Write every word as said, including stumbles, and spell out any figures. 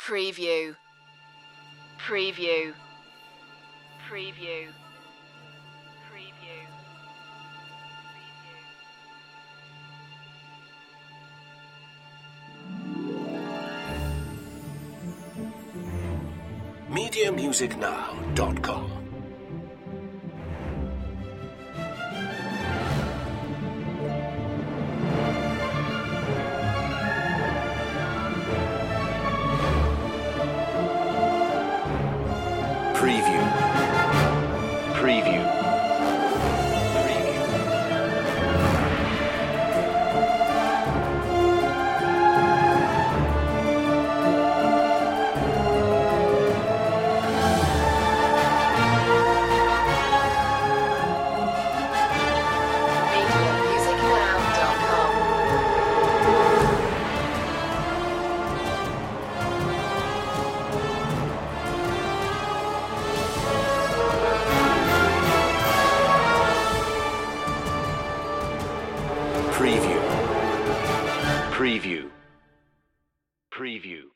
Preview. Preview. Preview. Preview. media music now dot com. Preview. Preview. Preview. Preview. Preview.